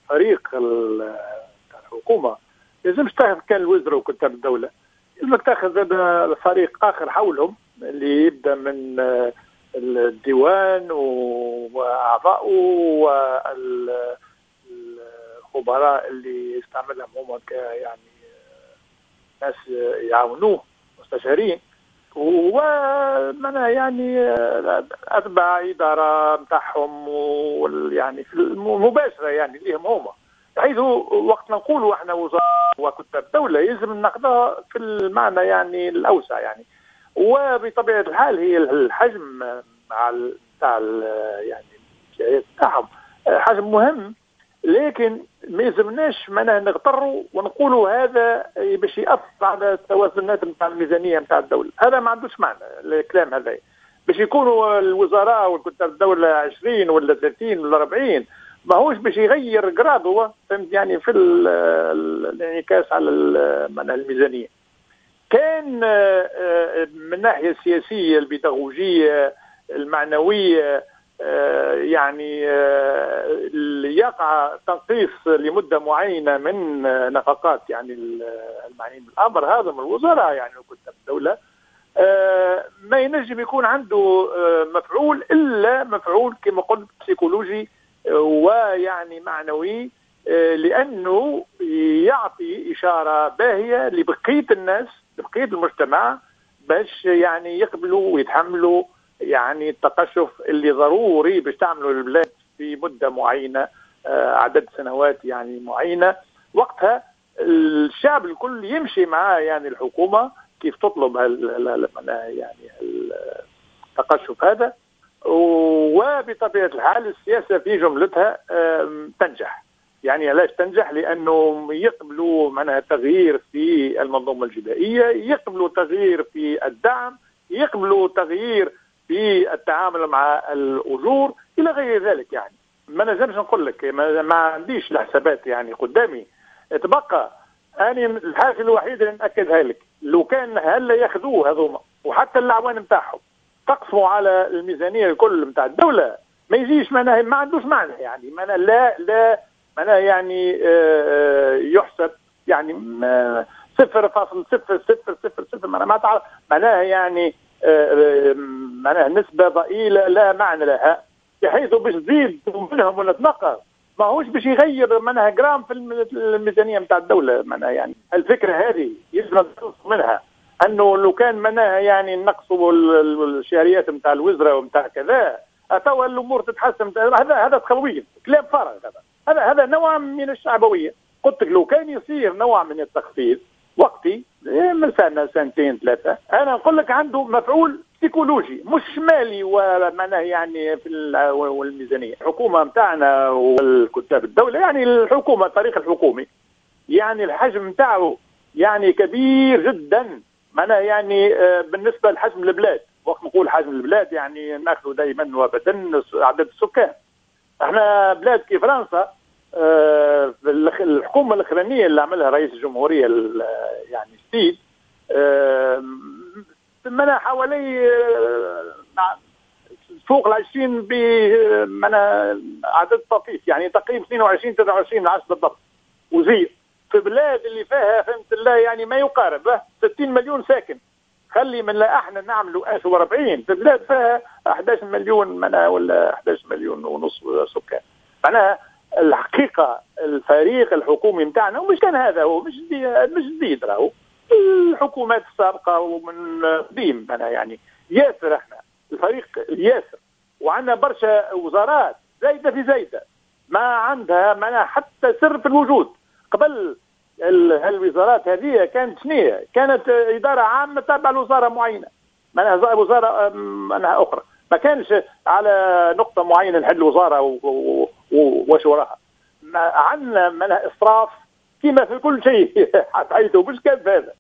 الفريق الحكومة لازمش تاخذ كان الوزراء وكتاب الدولة، لازمك تاخذ هذا فريق آخر حولهم اللي يبدأ من الديوان وأعضائه والخبراء اللي يستعملهم هم يعني ناس يعاونوه مستشارين، ومنها يعني أتباع إدارة متاعهم يعني في المباشرة يعني ليهم هما، بحيث وقت نقولوا احنا وزراء وكتاب دولة يلزم ناخذها في المعنى يعني الأوسع يعني. وبطبيعة الحال هي الحجم مع تاع يعني الجهات تاعهم حجم مهم، لكن ما يلزمناش معناها نغتروا ونقولوا هذا باش يأثر على التوازنات نتاع الميزانية نتاع الدولة. هذا ما عندوش معنى الكلام هذا، باش يكونوا الوزراء والكتاب الدولة 20 ولا 30 ولا 40 ما هوش باش يغير قراضه، فهمت يعني في الانعكاس على الميزانية. كان من الناحية السياسية البيداغوجية المعنوية يعني يقع تنقيص لمدة معينة من نفقات يعني المعنيين بالأمر هذا من الوزراء يعني وكتاب الدولة، ما ينجم يكون عنده مفعول إلا مفعول كما قلت سيكولوجي ويعني معنوي، لأنه يعطي إشارة باهية لبقية الناس لبقية المجتمع باش يعني يقبلوا ويتحملوا يعني التقشف اللي ضروري باش تعملوا البلاد في مدة معينة، عدد سنوات يعني معينة، وقتها الشعب الكل يمشي معاه يعني الحكومة كيف تطلب يعني التقشف هذا. وبطبيعة الحال السياسة في جملتها تنجح. يعني علاش تنجح؟ لأنه يقبلوا معناها تغيير في المنظومة الجبائية، يقبلوا تغيير في الدعم، يقبلوا تغيير في التعامل مع الأجور إلى غير ذلك. يعني ما نجمش نقول لك، ما عنديش الحسابات يعني قدامي. تبقى أنا الحاجة الوحيدة اللي نأكدها لك، لو كان هلا ياخذوه هذوما وحتى الأعوان نتاعهم تقسموا على الميزانية الكل نتاع الدولة، ما يجيش معناها ما عندوش معنى يعني معناها لا معناها يعني يحسب يعني 0.00000 ما تعرف معناها يعني معناها نسبة ضئيلة لا معنى لها، بحيث باش تزيد منهم ولا تنقص ما هوش باش يغير معناها جرام في الميزانية نتاع الدولة. معناها يعني الفكرة هذه يجب نخلص منها، انه لو كان معناها يعني نقصوا الشهريات نتاع الوزراء ومتاع كذا توا الامور تتحسن. هذا تخويف كلام فارغ. هذا نوع من الشعبويه. قلت لك لو كان يصير نوع من التخفيض وقتي من سنه سنتين ثلاثه، انا نقول لك عنده مفعول سيكولوجي مش مالي ومعناه يعني في الميزانيه. الحكومه نتاعنا والكتاب الدوله يعني الحكومه الطريق الحكومي يعني الحجم نتاعو يعني كبير جدا، معناه يعني بالنسبه لحجم البلاد. وقت نقول حجم البلاد يعني ناخذ دائما وابدا عدد السكان. احنا بلاد كيف فرنسا الحكومه الاخرانيه اللي عملها رئيس الجمهوريه يعني السيد منها حوالي فوق ال 20 بمعنى عدد طفيف يعني تقريبا 22 23 10 بالضبط وزير في بلاد اللي فيها فهمت الله يعني ما يقارب 60 مليون ساكن. خلي من لا احنا نعملوا 1040 في بلاد فيها 11 مليون معناها ولا 11 مليون ونص سكان. معناها الحقيقه الفريق الحكومي نتاعنا ومش كان هذا هو مش جديد راهو الحكومات السابقه ومن قديم معناها يعني ياسر احنا الفريق ياسر، وعندنا برشا وزارات زايده في زايده ما عندها معناها حتى سر في الوجود. قبل الوزارات هذه كانت شنية؟ كانت إدارة عامة تابعة لوزارة معينة معناها وزارة معناها أخرى، ما كانش على نقطة معينة نحل وزارة وش وراها. عندنا معناها إسراف كما في كل شيء حيث مش كان هذا.